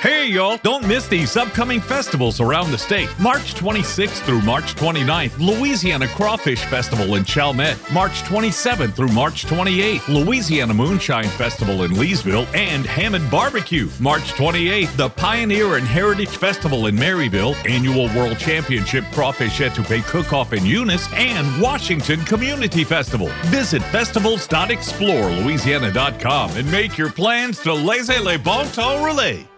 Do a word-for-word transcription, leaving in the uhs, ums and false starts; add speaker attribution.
Speaker 1: Hey, y'all, don't miss these upcoming festivals around the state. March twenty-sixth through March twenty-ninth, Louisiana Crawfish Festival in Chalmette. March twenty-seventh through March twenty-eighth, Louisiana Moonshine Festival in Leesville and Hammond Barbecue. March twenty-eighth, the Pioneer and Heritage Festival in Maryville, Annual World Championship Crawfish Etoupe Cook-Off in Eunice, and Washington Community Festival. Visit festivals dot explore louisiana dot com and make your plans to laissez les bon temps relais.